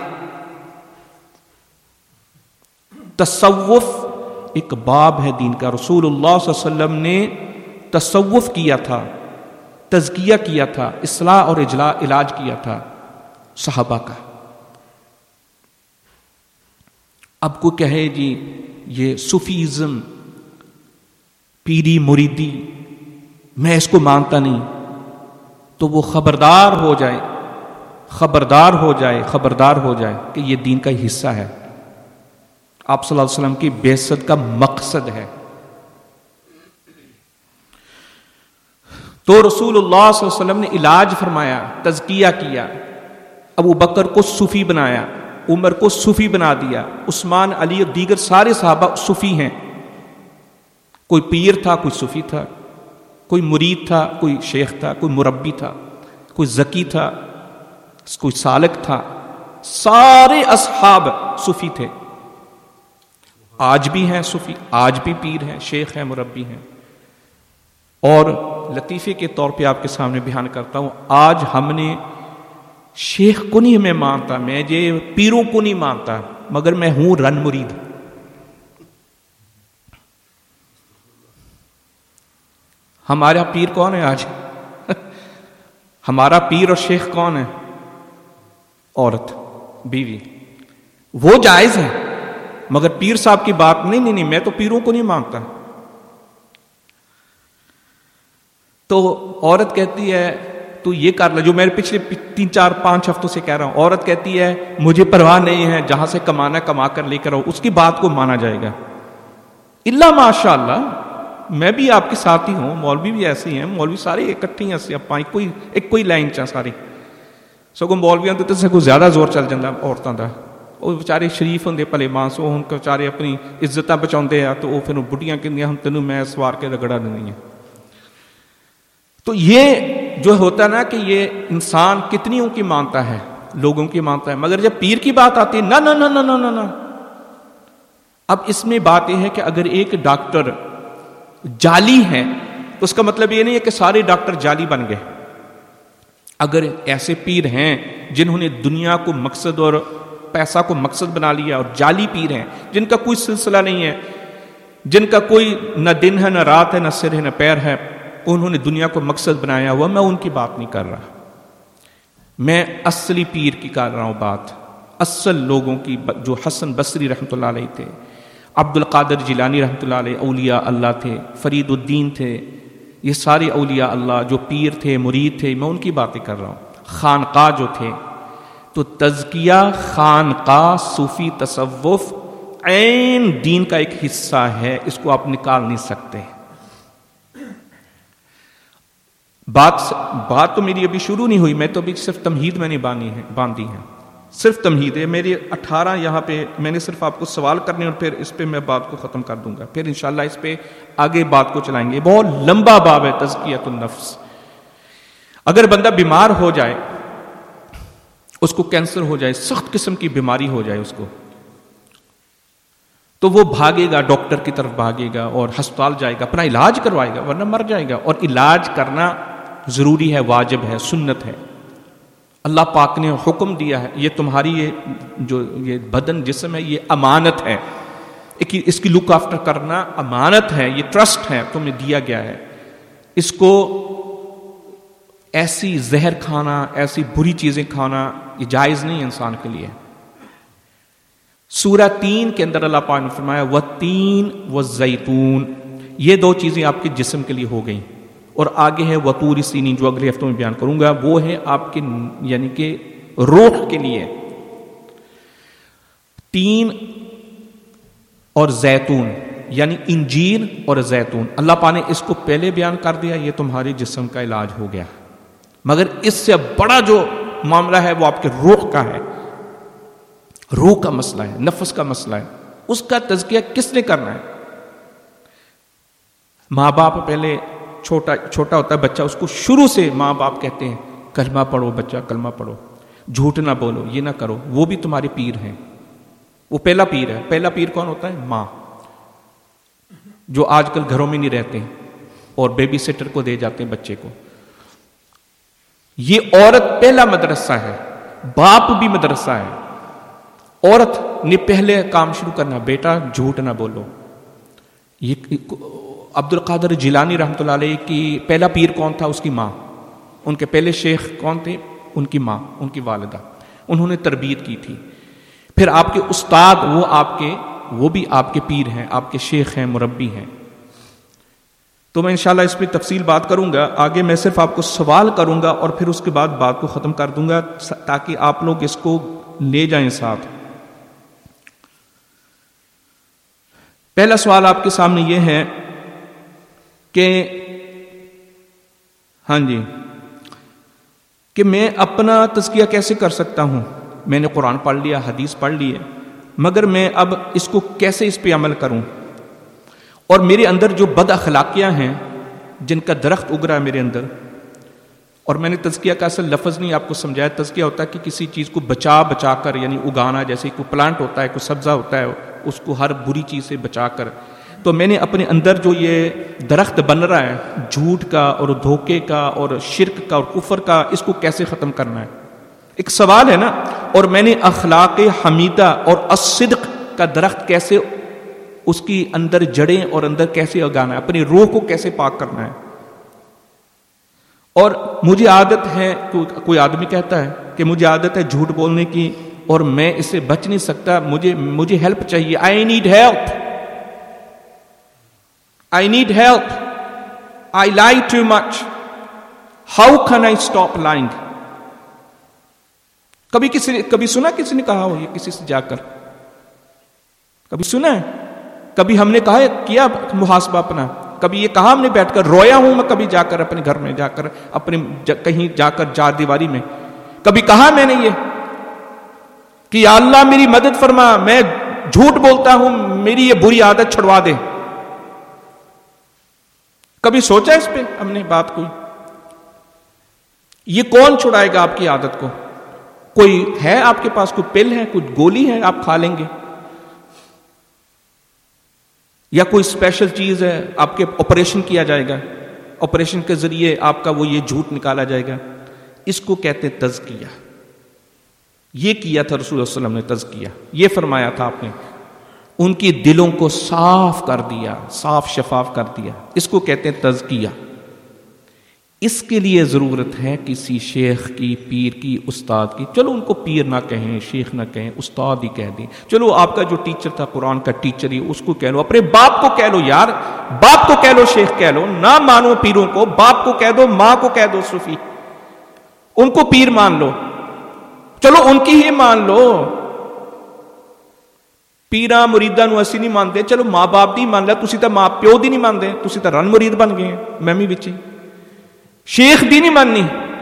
تصوف ایک باب ہے دین کا. رسول اللہ صلی اللہ علیہ وسلم نے تصوف کیا تھا، تزکیہ کیا تھا، اصلاح اور علاج کیا تھا صحابہ کا. اب کو کہے جی یہ صوفیزم، پیری مریدی، میں اس کو مانتا نہیں، تو وہ خبردار ہو جائے خبردار ہو جائے خبردار ہو جائے کہ یہ دین کا ہی حصہ ہے. آپ صلی اللہ علیہ وسلم کی بعثت کا مقصد ہے. تو رسول اللہ صلی اللہ علیہ وسلم نے علاج فرمایا، تزکیہ کیا. ابو بکر کو صوفی بنایا، عمر کو صوفی بنا دیا، عثمان، علی اور دیگر سارے صحابہ صوفی ہیں. کوئی پیر تھا، کوئی صوفی تھا، کوئی مرید تھا، کوئی شیخ تھا، کوئی مربی تھا، کوئی ذکی تھا، کوئی سالک تھا. سارے اصحاب صوفی تھے. آج بھی ہیں صوفی، آج بھی پیر ہیں، شیخ ہیں، مربی ہیں. اور لطیفے کے طور پہ آپ کے سامنے بیان کرتا ہوں، آج ہم نے شیخ کو نہیں میں مانتا، میں یہ پیروں کو نہیں مانتا، مگر میں ہوں رن مرید. ہمارا پیر کون ہے آج؟ ہمارا پیر اور شیخ کون ہے؟ عورت، بیوی. وہ جائز ہے، مگر پیر صاحب کی بات نہیں نہیں نہیں میں تو پیروں کو نہیں مانتا. تو عورت کہتی ہے تو یہ کر لے جو میں پچھلے تین چار پانچ ہفتوں سے کہہ رہا ہوں. عورت کہتی ہے مجھے پرواہ نہیں ہے، جہاں سے کمانا کما کر لے کر آؤ. اس کی بات کو مانا جائے گا. اللہ ماشاء اللہ، میں بھی آپ کے ساتھ ہی ہوں، مولوی بھی ایسے ہیں، مولوی سارے اکٹھے ہیں. آپ کوئی ایک کوئی لائن چاہ ساری سگوں مولویاں تو سگوں زیادہ زور چل جاتا عورتوں کا. وہ بیچارے شریف ہوں پلے مانس، وہ ہوں بیچارے اپنی عزت بچاؤندے ہیں، تو وہ پھر بڑھیاں کہندیاں ہم تینوں میں سوار کے رگڑا دینی ہے. تو یہ جو ہوتا نا کہ یہ انسان کتنیوں کی مانتا ہے، لوگوں کی مانتا ہے، مگر جب پیر کی بات آتی ہے نہ نہ نہ نہ نہ نہ. اب اس میں بات یہ ہے کہ اگر ایک ڈاکٹر جعلی ہے تو اس کا مطلب یہ نہیں ہے کہ سارے ڈاکٹر جعلی بن گئے. اگر ایسے پیر ہیں جنہوں نے دنیا کو مقصد اور پیسہ کو مقصد بنا لیا اور جعلی پیر ہیں جن کا کوئی سلسلہ نہیں ہے، جن کا کوئی نہ دن ہے، نہ رات ہے، نہ سر ہے، نہ پیر ہے، انہوں نے دنیا کو مقصد بنایا ہوا، میں ان کی بات نہیں کر رہا. میں اصلی پیر کی کر رہا ہوں بات، اصل لوگوں کی، جو حسن بصری رحمۃ اللہ علیہ تھے، عبد القادر جیلانی رحمۃ اللہ علیہ اولیاء اللہ تھے، فرید الدین تھے، یہ سارے اولیاء اللہ جو پیر تھے، مرید تھے، میں ان کی باتیں کر رہا ہوں. خانقاہ جو تھے، تو تزکیہ، خانقاہ، صوفی تصوف عین دین کا ایک حصہ ہے، اس کو آپ نکال نہیں سکتے. بات بات تو میری ابھی شروع نہیں ہوئی، میں تو ابھی صرف تمہید میں نے باندھی ہے باندھی ہے صرف تمہید ہے میری. اٹھارہ یہاں پہ میں نے صرف آپ کو سوال کرنے، اور پھر اس پہ میں بات کو ختم کر دوں گا، پھر انشاءاللہ اس پہ آگے بات کو چلائیں گے. بہت لمبا باب ہے تزکیۃ النفس. اگر بندہ بیمار ہو جائے، اس کو کینسر ہو جائے، سخت قسم کی بیماری ہو جائے اس کو، تو وہ بھاگے گا، ڈاکٹر کی طرف بھاگے گا اور ہسپتال جائے گا، اپنا علاج کروائے گا، ورنہ مر جائے گا. اور علاج کرنا ضروری ہے، واجب ہے، سنت ہے. اللہ پاک نے حکم دیا ہے، یہ تمہاری یہ جو یہ بدن جسم ہے یہ امانت ہے، اس کی لک آفٹر کرنا امانت ہے، یہ ٹرسٹ ہے، تمہیں دیا گیا ہے. اس کو ایسی زہر کھانا، ایسی بری چیزیں کھانا یہ جائز نہیں ہے انسان کے لیے. سورہ تین کے اندر اللہ پاک نے فرمایا وَالتین وَالزَّیتون، یہ دو چیزیں آپ کے جسم کے لیے ہو گئیں. اور آگے ہے وطور سینین، جو اگلے ہفتوں میں بیان کروں گا، وہ ہے آپ کے یعنی کہ روح کے لیے. تین اور زیتون یعنی انجیر اور زیتون، اللہ پاک نے اس کو پہلے بیان کر دیا، یہ تمہارے جسم کا علاج ہو گیا. مگر اس سے بڑا جو معاملہ ہے وہ آپ کے روح کا ہے، روح کا مسئلہ ہے، نفس کا مسئلہ ہے. اس کا تزکیہ کس نے کرنا ہے؟ ماں باپ پہلے چھوٹا چھوٹا ہوتا ہے بچہ، اس کو شروع سے ماں باپ کہتے ہیں کلمہ پڑھو بچہ، کلمہ پڑھو، جھوٹ نہ بولو، یہ نہ کرو. وہ بھی تمہارے پیر ہیں، وہ پہلا پیر ہے. پہلا پیر کون ہوتا ہے؟ ماں. جو آج کل گھروں میں نہیں رہتے اور بیبی سیٹر کو دے جاتے ہیں بچے کو. یہ عورت پہلا مدرسہ ہے، باپ بھی مدرسہ ہے. عورت نے پہلے کام شروع کرنا، بیٹا جھوٹ نہ بولو. یہ عبد القادر جیلانی رحمۃ اللہ علیہ کی پہلا پیر کون تھا؟ اس کی ماں. ان کے پہلے شیخ کون تھے؟ ان کی ماں، ان کی والدہ. انہوں نے تربیت کی تھی. پھر آپ کے استاد وہ آپ کے وہ بھی آپ کے پیر ہیں، آپ کے شیخ ہیں، مربی ہیں. تو میں انشاءاللہ اس پہ تفصیل بات کروں گا آگے. میں صرف آپ کو سوال کروں گا اور پھر اس کے بعد بات کو ختم کر دوں گا تاکہ آپ لوگ اس کو لے جائیں ساتھ. پہلا سوال آپ کے سامنے یہ ہے کہ ہاں جی کہ میں اپنا تزکیہ کیسے کر سکتا ہوں؟ میں نے قرآن پڑھ لیا، حدیث پڑھ لی ہے، مگر میں اب اس کو کیسے اس پہ عمل کروں؟ اور میرے اندر جو بد اخلاقیاں ہیں جن کا درخت اگ رہا ہے میرے اندر، اور میں نے تزکیہ کا اصل لفظ نہیں آپ کو سمجھایا. تزکیہ ہوتا ہے کہ کسی چیز کو بچا بچا کر، یعنی اگانا، جیسے کوئی پلانٹ ہوتا ہے، کوئی سبزہ ہوتا ہے، اس کو ہر بری چیز سے بچا کر. تو میں نے اپنے اندر جو یہ درخت بن رہا ہے جھوٹ کا اور دھوکے کا اور شرک کا اور کفر کا، اس کو کیسے ختم کرنا ہے؟ ایک سوال ہے نا. اور میں نے اخلاق حمیدہ اور الصدق کا درخت کیسے اس کی اندر جڑیں اور اندر کیسے اگانا ہے، اپنی روح کو کیسے پاک کرنا ہے. اور مجھے عادت ہے، کوئی آدمی کہتا ہے کہ مجھے عادت ہے جھوٹ بولنے کی اور میں اس سے بچ نہیں سکتا، مجھے مجھے ہیلپ چاہیے. I need help, I need help, I lie too much, how can I stop lying? کبھی کسی نے کبھی سنا کسی نے کہا ہو یہ کسی سے جا کر؟ کبھی سنا ہے؟ کبھی ہم نے کہا ہے کیا محاسبہ اپنا؟ کبھی یہ کہا ہم نے بیٹھ کر رویا ہوں میں کبھی جا کر اپنے گھر میں جا کر اپنے کہیں جا کر چار دیواری میں؟ کبھی کہا میں نے یہ کہ یا اللہ میری مدد فرما، میں جھوٹ بولتا ہوں، میری یہ بری عادت چھڑوا دے؟ کبھی سوچا اس پہ ہم نے بات کوئی؟ یہ کون چھڑائے گا آپ کی عادت کو؟ کوئی ہے آپ کے پاس کوئی پل ہے، کوئی گولی ہے آپ کھا لیں گے، یا کوئی اسپیشل چیز ہے آپ کے آپریشن کیا جائے گا، آپریشن کے ذریعے آپ کا وہ یہ جھوٹ نکالا جائے گا؟ اس کو کہتے تزکیہ. یہ کیا تھا رسول اللہ صلی اللہ علیہ وسلم نے تزکیہ، یہ فرمایا تھا آپ نے. ان کی دلوں کو صاف کر دیا، صاف شفاف کر دیا. اس کو کہتے ہیں تزکیہ. اس کے لیے ضرورت ہے کسی شیخ کی، پیر کی، استاد کی. چلو ان کو پیر نہ کہیں، شیخ نہ کہیں، استاد ہی کہہ دیں. چلو آپ کا جو ٹیچر تھا قرآن کا ٹیچر ہی، اس کو کہہ لو. اپنے باپ کو کہہ لو یار، باپ کو کہہ لو، شیخ کہہ لو. نہ مانو پیروں کو، باپ کو کہہ دو، ماں کو کہہ دو صوفی، ان کو پیر مان لو. چلو ان کی ہی مان لو. پیراں مریداں نو اسی نہیں مانتے، چلو ماں باپ دی مان لیا. تسی تو ماں پیو دی نہیں مانتے، تسی تو رن مرید بن گئے ہیں. میں بھی بچی شیخ دی نہیں ماننی.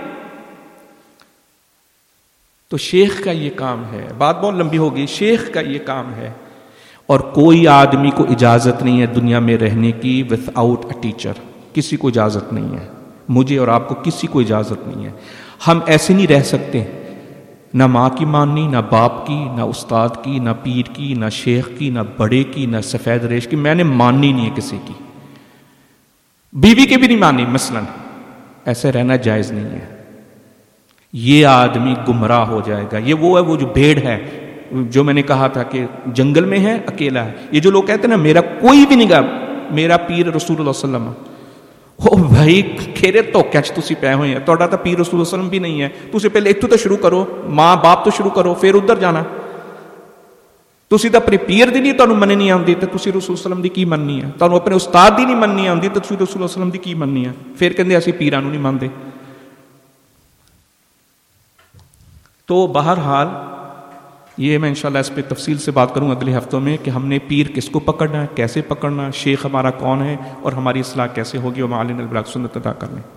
تو شیخ کا یہ کام ہے. بات بہت لمبی ہوگی. شیخ کا یہ کام ہے. اور کوئی آدمی کو اجازت نہیں ہے دنیا میں رہنے کی ود آؤٹ اے ٹیچر. کسی کو اجازت نہیں ہے، مجھے اور آپ کو کسی کو اجازت نہیں ہے. ہم ایسے نہیں رہ سکتے، نہ ماں کی ماننی، نہ باپ کی، نہ استاد کی، نہ پیر کی، نہ شیخ کی، نہ بڑے کی، نہ سفید ریش کی. میں نے ماننی نہیں ہے کسی کی. بیوی کی بھی نہیں ماننی مثلاً. ایسے رہنا جائز نہیں ہے. یہ آدمی گمراہ ہو جائے گا. یہ وہ ہے وہ جو بھیڑ ہے جو میں نے کہا تھا کہ جنگل میں ہے، اکیلا ہے. یہ جو لوگ کہتے ہیں نا میرا کوئی بھی نہیں گا، میرا پیر رسول اللہ صلی اللہ علیہ وسلم. او بھائی کھیرے تو کیچ تسی پے ہوئے ہیں. توڑا تا پیر رسول اللہ صلی اللہ علیہ وسلم بھی نہیں ہے. تسی پہلے ایتھوں تو شروع کرو، ماں باپ تو شروع کرو، پھر ادھر جانا. تسی تو اپنے پیر دی نہیں تانوں مننی نہیں آندی تے تسی رسول اللہ علیہ وسلم دی کی مننی ہے؟ تانوں اپنے استاد دی نہیں مننی آندی تے تسی رسول اللہ علیہ وسلم دی کی مننی ہے؟ پھر کہندے اسی پیراں نوں نہیں مانتے. تو بہرحال یہ میں انشاءاللہ اس پہ تفصیل سے بات کروں اگلے ہفتوں میں کہ ہم نے پیر کس کو پکڑنا ہے، کیسے پکڑنا، شیخ ہمارا کون ہے اور ہماری اصلاح کیسے ہوگی. وما علینا البلاغ. سنت ادا کر لیں.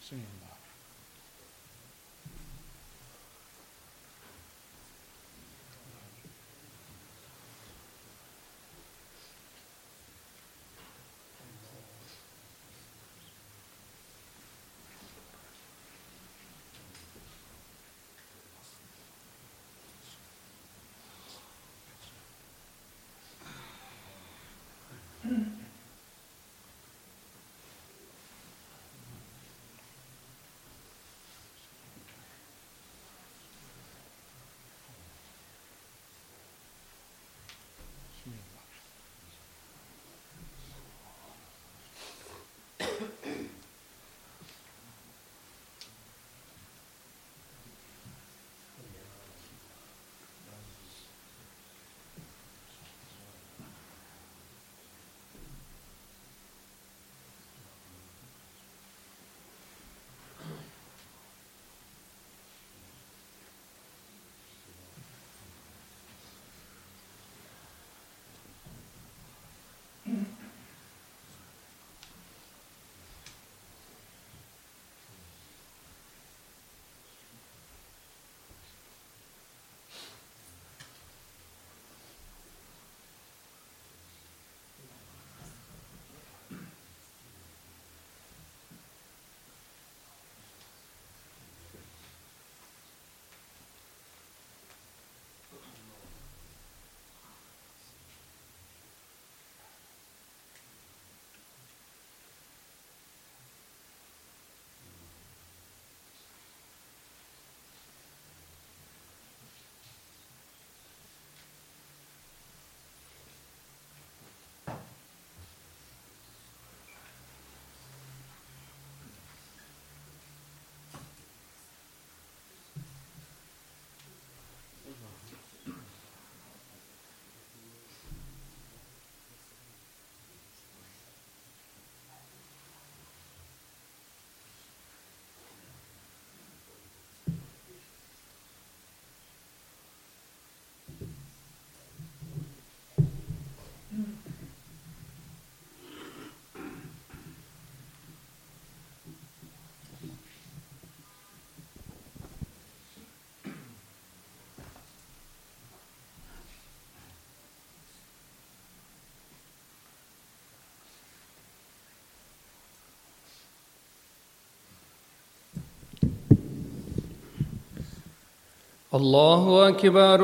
الله أكبر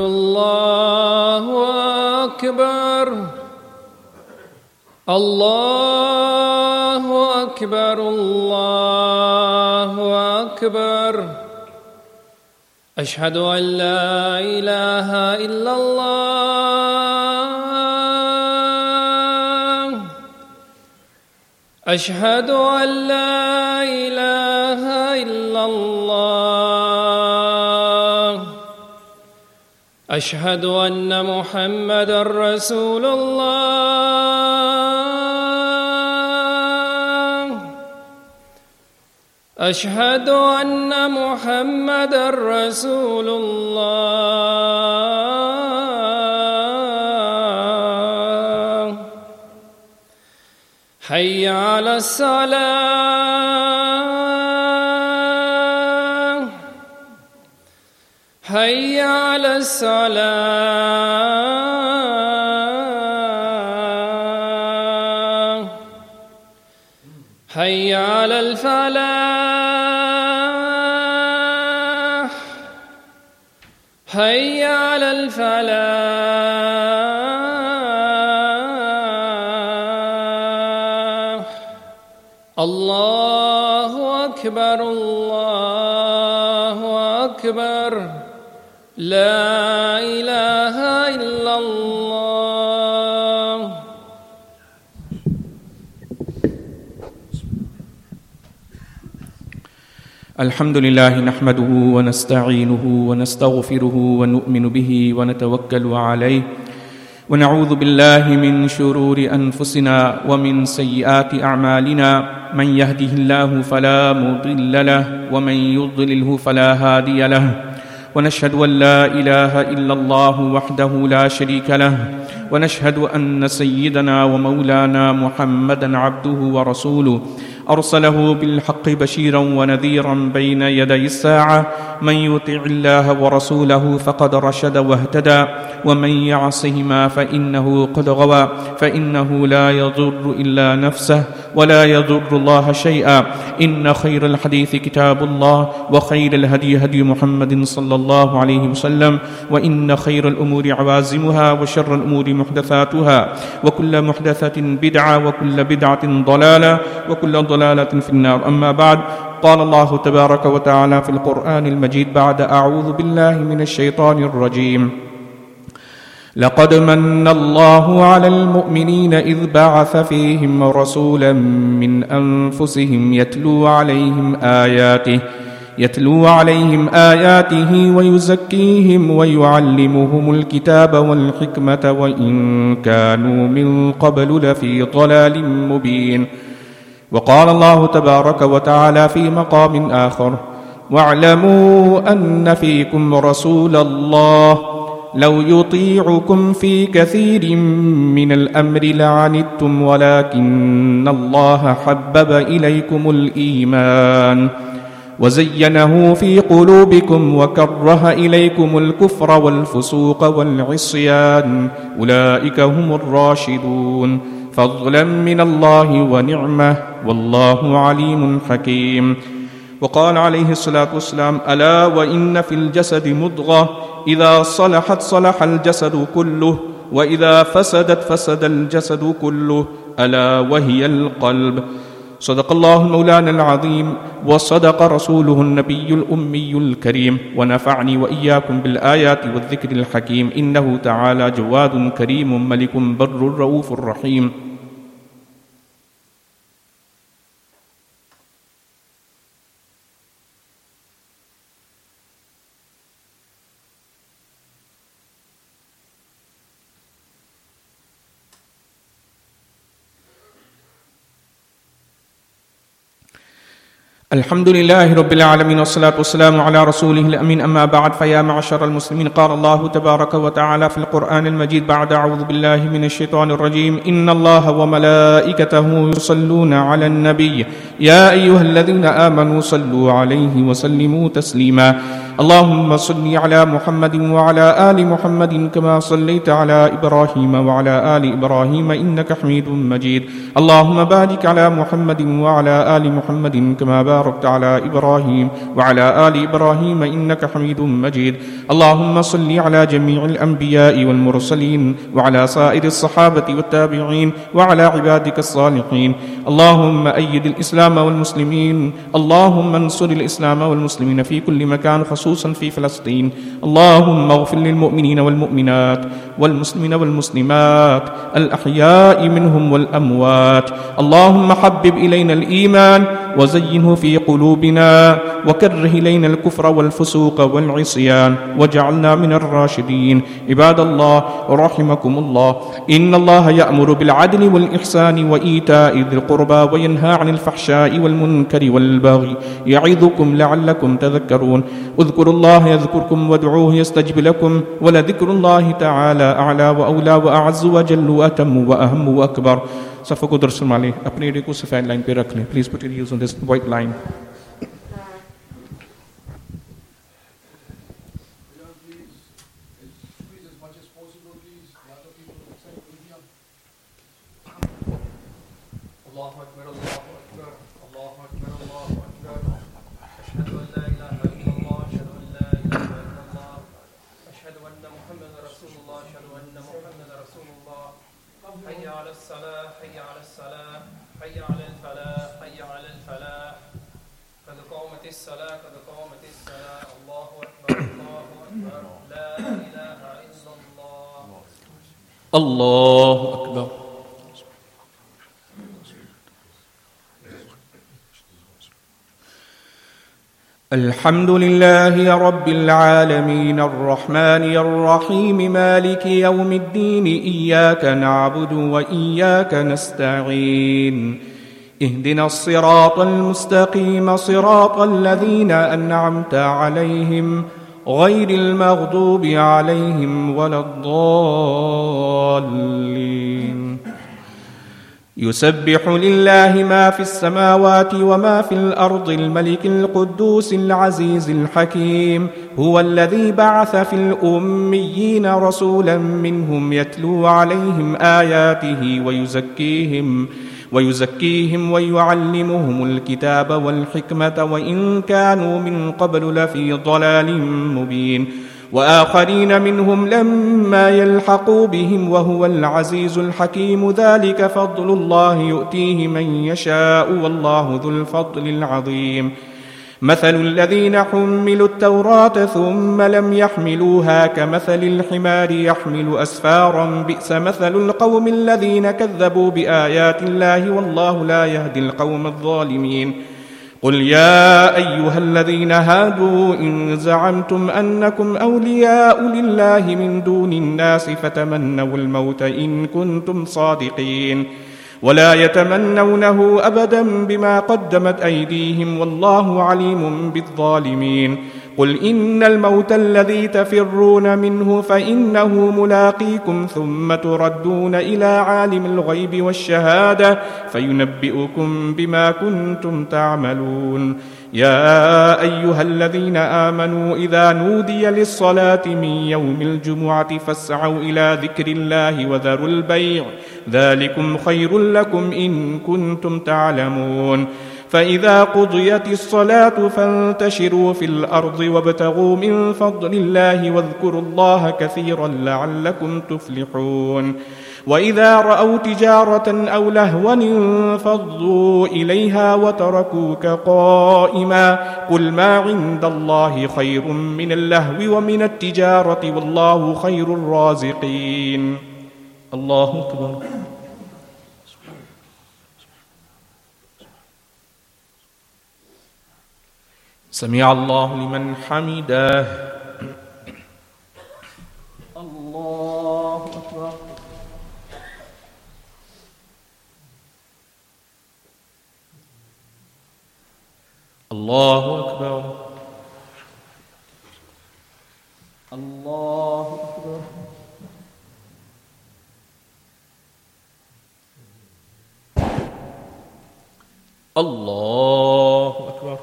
الله أكبر الله أكبر الله أكبر أشهد أن لا إله إلا الله أشهد أن لا إله إلا الله أشهد أن محمدًا رسول الله أشهد أن محمدًا رسول الله حي على الصلاة حي على الصلاة حي على الفلاح حي على الفلاح الله أكبر الله أكبر لا إله إلا الله. الحمد لله نحمده ونستعينه ونستغفره ونؤمن به ونتوكل عليه ونعوذ بالله من شرور أنفسنا ومن سيئات أعمالنا من يهده الله فلا مضل له ومن يضلله فلا هادي له ونشهد أن لا إله إلا الله وحده لا شريك له ونشهد أن سيدنا ومولانا محمدًا عبده ورسوله أرسله بالحق بشيرا ونذيرا بين يدي الساعة من يطع الله ورسوله فقد رشد واهتدى ومن يعصهما فإنه قد غوى فإنه لا يضر إلا نفسه ولا يضر الله شيئا. إن خير الحديث كتاب الله وخير الهدي هدي محمد صلى الله عليه وسلم وإن خير الأمور عوازمها وشر الأمور محدثاتها وكل محدثة بدعة وكل بدعة ضلالة وكل ضلالة في النار. أما بعد، قال الله تبارك وتعالى في القرآن المجيد بعد أعوذ بالله من الشيطان الرجيم: لقد من الله على المؤمنين إذ بعث فيهم رسولا من أنفسهم يتلو عليهم آياته يتلو عليهم آياته ويزكيهم ويعلمهم الكتاب والحكمة وإن كانوا من قبل لفي ضلال مبين. وقال الله تبارك وتعالى في مقام آخر: واعلموا أن فيكم رسول الله لو يطيعكم في كثير من الأمر لعنتم ولكن الله حبب إليكم الإيمان وزينه في قلوبكم وكره إليكم الكفر والفسوق والعصيان أولئك هم الراشدون فضلا من الله ونعمة والله عليم حكيم. وقال عليه الصلاة والسلام: ألا وإن في الجسد مضغة إذا صلحت صلح الجسد كله وإذا فسدت فسد الجسد كله ألا وهي القلب. صدق الله مولانا العظيم وصدق رسوله النبي الأمي الكريم ونفعني وإياكم بالآيات والذكر الحكيم إنه تعالى جواد كريم ملك بر رؤوف رحيم. الحمد لله رب العالمين والصلاة والسلام على رسوله الأمين. أما بعد، فيا معشر المسلمين، قال الله تبارك وتعالى في القرآن المجيد بعد أعوذ بالله من الشيطان الرجيم: إن الله وملائكته يصلون على النبي يا أيها الذين آمنوا صلوا عليه وسلموا تسليما. اللهم صل على محمد وعلى آل محمد كما صليت على إبراهيم وعلى آل إبراهيم إنك حميد مجيد. اللهم بارك على محمد وعلى آل محمد كما باركت على إبراهيم وعلى آل إبراهيم إنك حميد مجيد. اللهم صل على جميع الأنبياء والمرسلين وعلى سائر الصحابة والتابعين وعلى عبادك الصالحين. اللهم أيد الإسلام والمسلمين. اللهم انصر الإسلام والمسلمين في كل مكان خصوصا في فلسطين. اللهم اغفر للمؤمنين والمؤمنات والمسلمين والمسلمات الأحياء منهم والأموات. اللهم حبب إلينا الإيمان وزينه في قلوبنا وكره إلينا الكفر والفسوق والعصيان واجعلنا من الراشدين. عباد الله رحمكم الله، إن الله يأمر بالعدل والإحسان وإيتاء ذي القربى وينهى عن الفحشاء والمنكر والبغي يعظكم لعلكم تذكرون. اذكروا الله يذكركم وادعوه يستجب لكم ولذكر الله تعالى أعلى وأولى وأعز وجل وأتم وأهم وأكبر. सफ़ को दर्शन वाले अपने एरिया को सफ़ेद लाइन पे रख लें. Please put your use on this white line. الله أكبر. الحمد لله رب العالمين الرحمن الرحيم مالك يوم الدين إياك نعبد وإياك نستعين اهدنا الصراط المستقيم صراط الذين أنعمت عليهم غير المغضوب عليهم ولا الضالين يسبح لله ما في السماوات وما في الأرض الملك القدوس العزيز الحكيم. هو الذي بعث في الأميين رسولا منهم يتلو عليهم آياته ويزكيهم ويزكيهم ويعلمهم الكتاب والحكمة وإن كانوا من قبل لفي ضلال مبين. وآخرين منهم لما يلحقوا بهم وهو العزيز الحكيم. ذلك فضل الله يؤتيه من يشاء والله ذو الفضل العظيم. مثل الذين حملوا التوراة ثم لم يحملوها كمثل الحمار يحمل أسفارا بئس مثل القوم الذين كذبوا بآيات الله والله لا يهدي القوم الظالمين. قل يا أيها الذين هادوا إن زعمتم أنكم أولياء لله من دون الناس فتمنوا الموت إن كنتم صادقين ولا يتمنونه أبدا بما قدمت أيديهم والله عليم بالظالمين. قل إن الموت الذي تفرون منه فإنه ملاقيكم ثم تردون إلى عالم الغيب والشهادة فينبئكم بما كنتم تعملون. يا أيها الذين آمنوا إذا نودي للصلاة من يوم الجمعة فاسعوا إلى ذكر الله وذروا البيع ذلكم خير لكم إن كنتم تعلمون. فإذا قضيت الصلاة فانتشروا في الأرض وابتغوا من فضل الله واذكروا الله كثيرا لعلكم تفلحون. وإذا رأوا تجارة أو لهوا انفضوا إليها وتركوك قائما قل ما عند الله خير من اللهو ومن التجارة والله خير الرازقين. الله أكبر. سمع الله لمن حمده. الله أكبر. الله أكبر. الله أكبر. الله أكبر.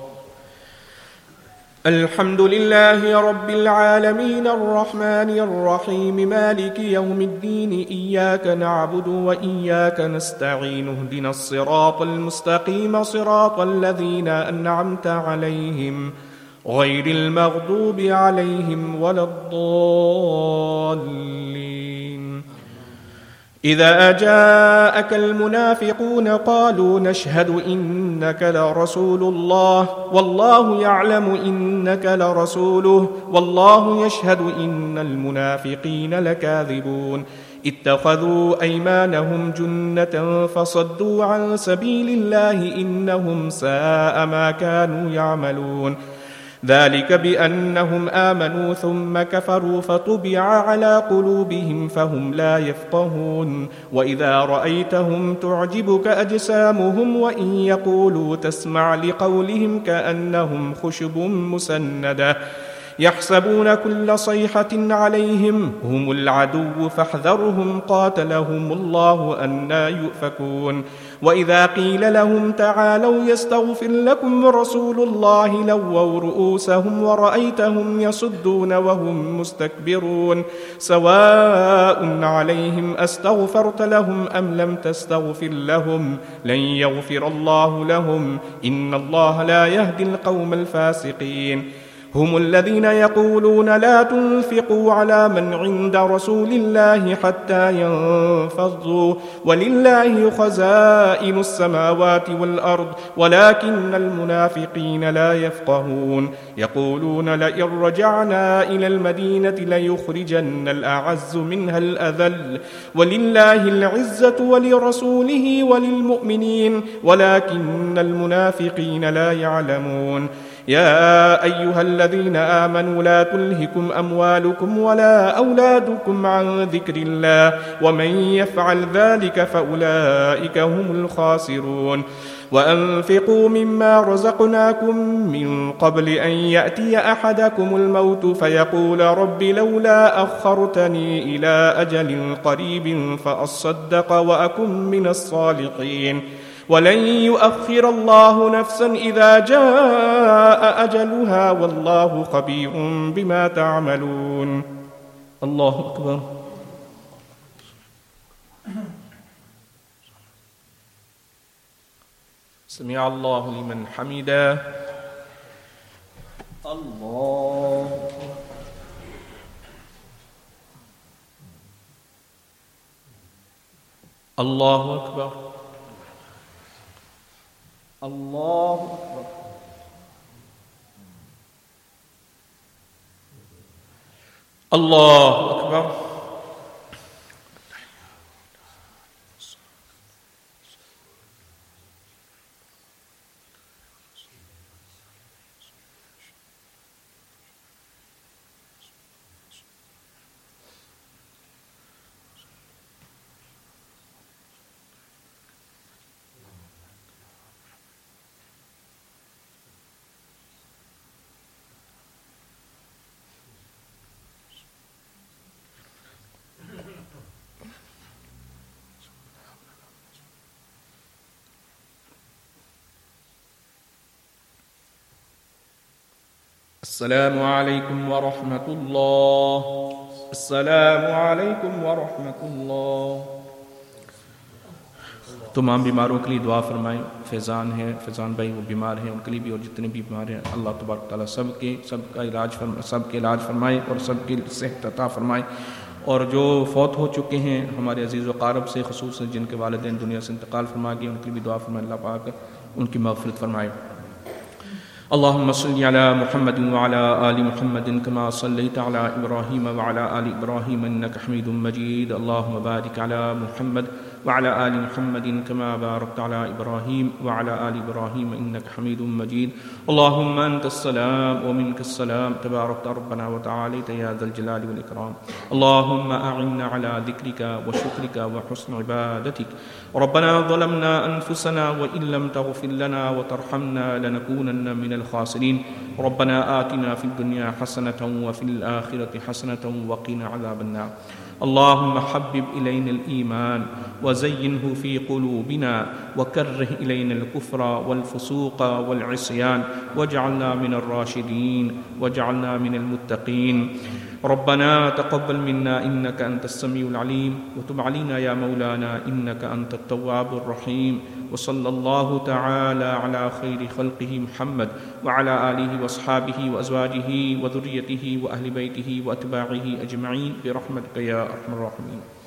الحمد لله رب العالمين الرحمن الرحيم مالك يوم الدين إياك نعبد وإياك نستعين اهدنا الصراط المستقيم صراط الذين أنعمت عليهم غير المغضوب عليهم ولا الضالين. إذا جاءك المنافقون قالوا نشهد إنك لرسول الله والله يعلم إنك لرسوله والله يشهد إن المنافقين لكاذبون. اتخذوا أيمانهم جنة فصدوا عن سبيل الله إنهم ساء ما كانوا يعملون. ذلك بأنهم آمنوا ثم كفروا فطبع على قلوبهم فهم لا يفقهون. وإذا رأيتهم تعجبك أجسامهم وإن يقولوا تسمع لقولهم كأنهم خشب مسندة يحسبون كل صيحة عليهم هم العدو فاحذرهم قاتلهم الله أنى يؤفكون. وإذا قيل لهم تعالوا يستغفر لكم رسول الله لووا رؤوسهم ورأيتهم يصدون وهم مستكبرون. سواء عليهم أستغفرت لهم أم لم تستغفر لهم لن يغفر الله لهم إن الله لا يهدي القوم الفاسقين. هم الذين يقولون لا تنفقوا على من عند رسول الله حتى ينفضوا ولله خزائن السماوات والأرض ولكن المنافقين لا يفقهون. يقولون لئن رجعنا إلى المدينة ليخرجن الأعز منها الأذل ولله العزة ولرسوله وللمؤمنين ولكن المنافقين لا يعلمون. يا أيها الذين آمنوا لا تلهكم أموالكم ولا أولادكم عن ذكر الله ومن يفعل ذلك فأولئك هم الخاسرون. وأنفقوا مما رزقناكم من قبل أن يأتي أحدكم الموت فيقول رب لولا أخرتني إلى أجل قريب فأصدق وأكن من الصالحين ولن يؤخر الله نفسا إذا جاء أجلها والله خبير بما تعملون. الله أكبر. سمع الله لمن حمده. الله الله أكبر. الله أكبر. الله أكبر. السلام علیکم ورحمۃ اللہ. السلام علیکم ورحمۃ اللہ. تمام بیماروں کے لیے دعا فرمائیں. فیضان ہے، فیضان بھائی وہ بیمار ہیں، ان کے لیے بھی، اور جتنے بھی بیمار ہیں اللہ تبارک تعالیٰ سب کے سب کا علاج فرما سب کے علاج فرمائے اور سب کی صحت عطا فرمائے. اور جو فوت ہو چکے ہیں ہمارے عزیز و قارب سے، خصوصاً جن کے والدین دنیا سے انتقال فرما گئے، ان کے لیے بھی دعا فرمائے اللہ پاک ان کی مغفرت فرمائے. اللهم صل على محمد وعلى آل محمد كما صليت على إبراهيم وعلى آل إبراهيم إنك حميد مجيد. اللهم بارك على محمد وعلى آل محمد كما باركت على إبراهيم وعلى آل إبراهيم إنك حميد مجيد. اللهم أنت السلام ومنك السلام تباركت ربنا وتعاليت يا ذا الجلال والإكرام. اللهم أعنا على ذكرك وشكرك وحسن عبادتك. ربنا ظلمنا أنفسنا وإن لم تغفر لنا وترحمنا لنكونن من الخاسرين. ربنا آتنا في الدنيا حسنة وفي الآخرة حسنة وقنا عذاب النار. اللهم حبب إلينا الإيمان وزينه في قلوبنا وكره إلينا الكفر والفسوق والعصيان واجعلنا من الراشدين واجعلنا من المتقين. ربنا تقبل منا إنك أنت السميع العليم وتب علينا يا مولانا إنك أنت التواب الرحيم. وصلى الله تعالى على خير خلقه محمد وعلى آله وأصحابه وأزواجه وذريته وأهل بيته وأتباعه أجمعين برحمتك يا أرحم الراحمين.